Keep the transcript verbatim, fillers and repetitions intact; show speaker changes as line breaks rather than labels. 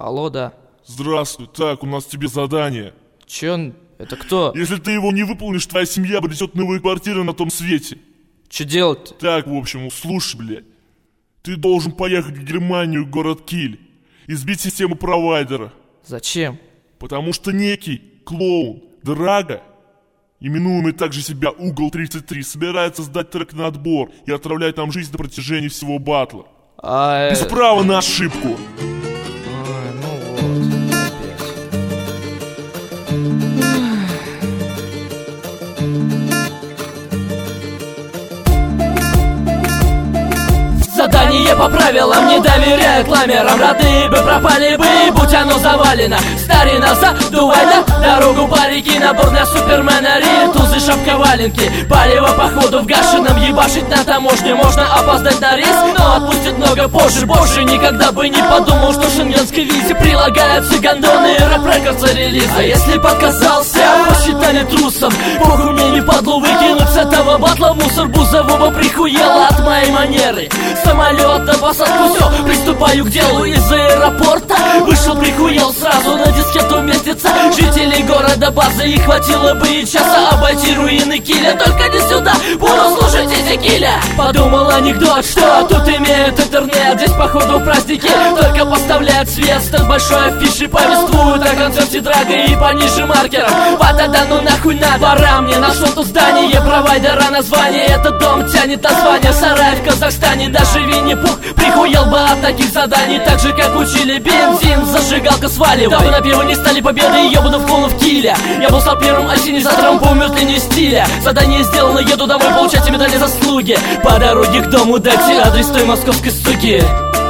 Алло, да.
Здравствуй, так, у нас тебе задание.
Чё? Это кто?
Если ты его не выполнишь, твоя семья обретет новые квартиры на том свете.
Чё делать-то?
Так, в общем, слушай, блядь. Ты должен поехать в Германию, город Киль, и сбить систему провайдера.
Зачем?
Потому что некий клоун Драга, именуемый также себя Угол тридцать три, собирается сдать трек на отбор и отравлять нам жизнь на протяжении всего батла.
А...
Без права на ошибку.
А, ну вот, опять.
Задание по правилам не доверяют ламерам. Родные бы пропали бы, будь оно завалено. Старина, задувай на дорогу парики, набор для супермена, ритузы, шапка, валенки. Палево походу в гашеном, ебашить на таможне. Можно опоздать на рейс, но отпустят много позже. Боже, никогда бы не подумал, что в шенгенской визе прилагаются гондоны и рэп-рекордсы релизы. А если показался, посчитали трусом. Богу мне не падлу выкинуть с этого батла в мусор. Бузового прихуела от моей манеры. Самолет на посадку, все, приступаю к делу. Из аэропорта вышел, прихуел сразу. На дискету вместится жителей города базы. И хватило бы и часа обойти руины Киля. Только не сюда, буду слушать эти киля. Подумал анекдот, что тут имеют интернет. Здесь походу праздники, только поставляют свет. Стенд большой афиши повествуют о концерте Драга и пониже маркером. Вата, да ну нахуй надо, пора мне. Нашел тут здание провайдера название. Этот дом тянет название сарай в Казахстане. Даже Винни-Пух прихуел бы от таких заданий. Так же как учили бензин, зажигалка сваливай. Давно на пиво не стали победы, ебану в клоунов Киля. Я был сапером осенизатором по умертвлению стиля. Задание сделано, еду домой получать медали заслуги. По дороге к дому дайте адрес той московской суки.